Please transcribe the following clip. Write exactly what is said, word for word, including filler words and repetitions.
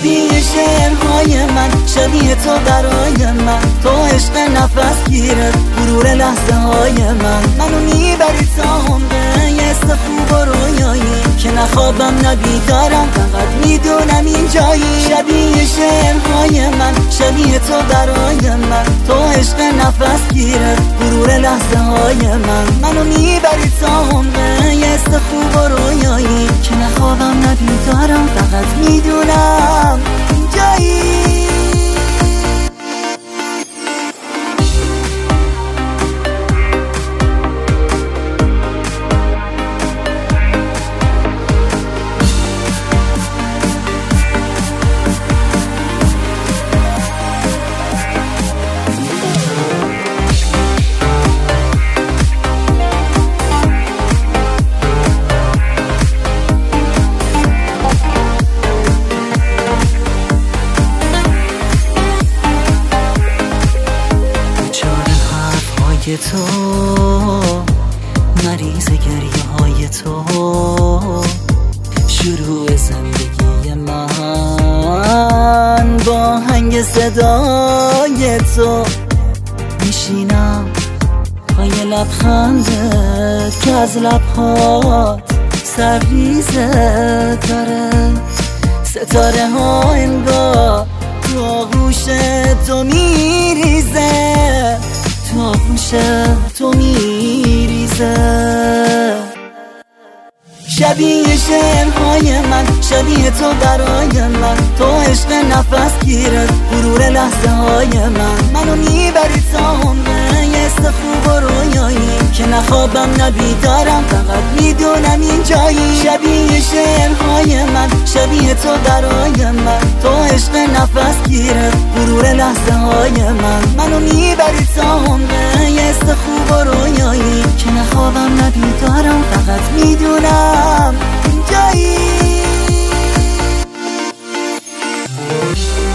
شبیه شعرهای من، شبیه تو برای من، تو عشق نفس گیرت، غرور لحظه های من. منو میبری تا عمقه یه خوب و رویایی که نخوابم نبیدارم، فقط میدونم این جایی. شبیه شعرهای من، شبیه تو برای من، تو عشق نفس گیرت، غرور لحظه های من. منو میبری تا عمقه یه خوب و رویایی که نخوابم نبیدارم، فقط میدونم این جایی. تو مریض گریه های تو، شروع زندگی من با آهنگ صدای تو. میشینم پای لبخندت که از لبهات سرریزه داره، ستاره ها انگار تو آغوش تو میریزه، تو آغوش تو میریزه. شبیه شعرهای من، شبیه تو برای من، تو عشق نفس گیرت، غرور لحظه های من. منو میبری تا عمقه یه خوب و رویایی که نخوابم نبیدارم، فقط میدونم این جایی. شبیه شعرهای من، شبیه تو برای من، تو عشق نفس گیرت، غرور لحظه های من. منو میبری تا عمقه یه خوب و رویایی که نخوابم نبیدارم، فقط میدونم این جایی.